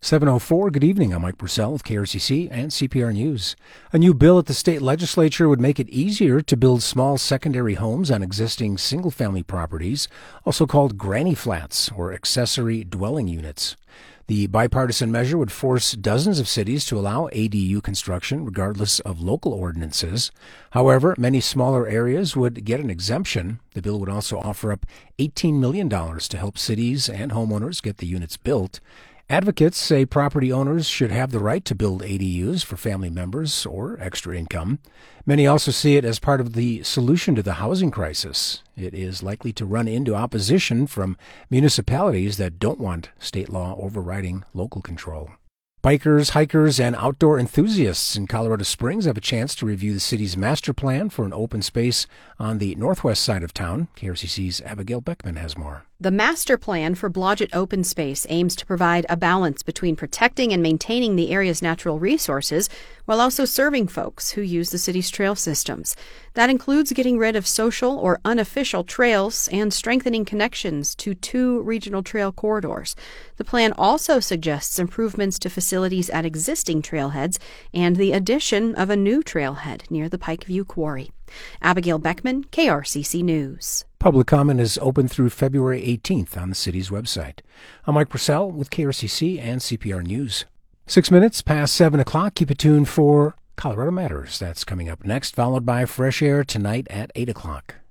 7:04. Good evening. I'm Mike Purcell with KRCC and CPR News. A new bill at the state legislature would make it easier to build small secondary homes on existing single-family properties, also called granny flats or accessory dwelling units. The bipartisan measure would force dozens of cities to allow ADU construction regardless of local ordinances. However, many smaller areas would get an exemption. The bill would also offer up $18 million to help cities and homeowners get the units built. Advocates say property owners should have the right to build ADUs for family members or extra income. Many also see it as part of the solution to the housing crisis. It is likely to run into opposition from municipalities that don't want state law overriding local control. Bikers, hikers, and outdoor enthusiasts in Colorado Springs have a chance to review the city's master plan for an open space on the northwest side of town. KRCC's Abigail Beckman has more. The master plan for Blodgett Open Space aims to provide a balance between protecting and maintaining the area's natural resources while also serving folks who use the city's trail systems. That includes getting rid of social or unofficial trails and strengthening connections to 2 regional trail corridors. The plan also suggests improvements to facilities at existing trailheads and the addition of a new trailhead near the Pikeview Quarry. Abigail Beckman, KRCC News. Public comment is open through February 18th on the city's website. I'm Mike Purcell with KRCC and CPR News. 6 minutes past 7 o'clock. Keep it tuned for Colorado Matters. That's coming up next, followed by Fresh Air tonight at 8 o'clock.